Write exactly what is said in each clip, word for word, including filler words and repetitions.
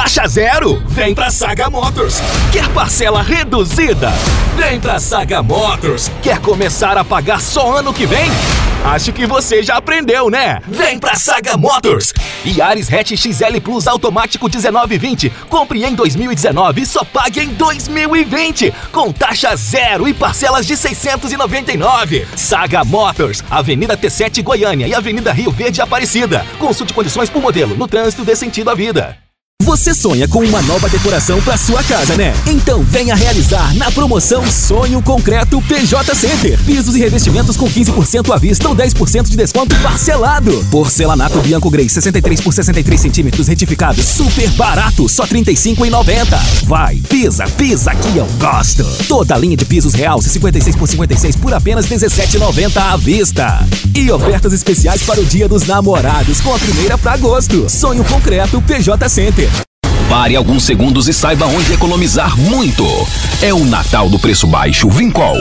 taxa zero? Vem pra Saga Motors. Quer parcela reduzida? Vem pra Saga Motors. Quer começar a pagar só ano que vem? Acho que você já aprendeu, né? Vem pra Saga Motors. Yaris Hatch X L Plus automático dezenove vinte. Compre em dois mil e dezenove e só pague em dois mil e vinte. Com taxa zero e parcelas de seiscentos e noventa e nove. Saga Motors, Avenida T sete Goiânia e Avenida Rio Verde Aparecida. Consulte condições por modelo. No trânsito dê sentido à vida. Você sonha com uma nova decoração para sua casa, né? Então venha realizar na promoção Sonho Concreto P J Center. Pisos e revestimentos com quinze por cento à vista ou dez por cento de desconto parcelado. Porcelanato Bianco Grey sessenta e três por sessenta e três centímetros retificado, super barato, só trinta e cinco reais e noventa centavos. Vai, pisa, pisa que eu gosto. Toda a linha de pisos Realce cinquenta e seis por cinquenta e seis por apenas dezessete reais e noventa centavos à vista. E ofertas especiais para o Dia dos Namorados com a primeira para agosto. Sonho Concreto P J Center. Pare alguns segundos e saiba onde economizar muito. É o Natal do preço baixo Vincol.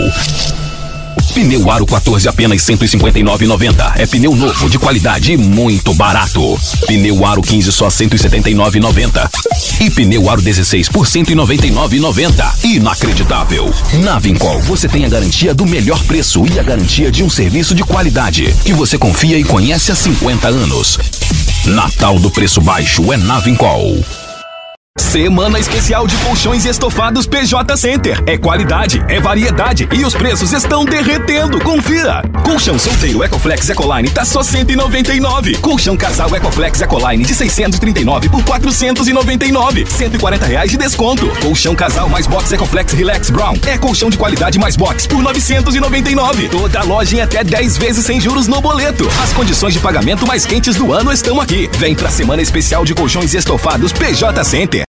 Pneu Aro quatorze apenas cento e cinquenta e nove reais e noventa centavos. É pneu novo, de qualidade e muito barato. Pneu Aro quinze só cento e setenta e nove reais e noventa centavos. E pneu Aro dezesseis por cento e noventa e nove reais e noventa centavos. Inacreditável. Na Vincol você tem a garantia do melhor preço e a garantia de um serviço de qualidade que você confia e conhece há cinquenta anos. Natal do preço baixo é na Vincol. Semana especial de colchões e estofados P J Center. É qualidade, é variedade e os preços estão derretendo. Confira. Colchão solteiro Ecoflex Ecoline tá só cento e noventa e nove. Colchão casal Ecoflex Ecoline de seiscentos e trinta e nove por quatrocentos e noventa e nove. cento e quarenta reais de desconto. Colchão casal mais box Ecoflex Relax Brown. É colchão de qualidade mais box por novecentos e noventa e nove. Toda loja em até dez vezes sem juros no boleto. As condições de pagamento mais quentes do ano estão aqui. Vem pra semana especial de colchões e estofados P J Center.